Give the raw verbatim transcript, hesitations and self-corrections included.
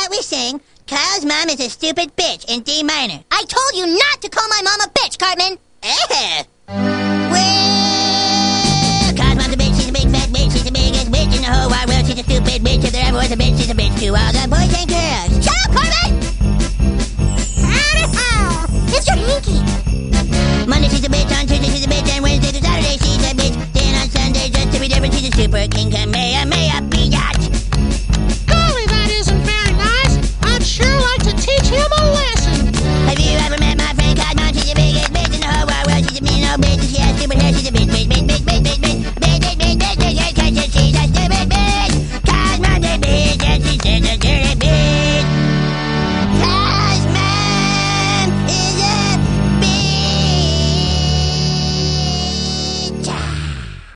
about we sing Kyle's mom is a stupid bitch in D minor. I told you not to call my mom a bitch, Cartman. Eh. Well, Kyle's mom's a bitch, she's a big fat bitch, she's the biggest bitch in the whole wide world. She's a stupid bitch, if there ever was a bitch, she's a bitch to all the boys and girls. Shut up, Cartman! Mister Hinky. Monday she's a bitch, on Tuesday she's a bitch, and Wednesday to Saturday she's a bitch. Then on Sunday, just to be different, she's a super king Kamehameha.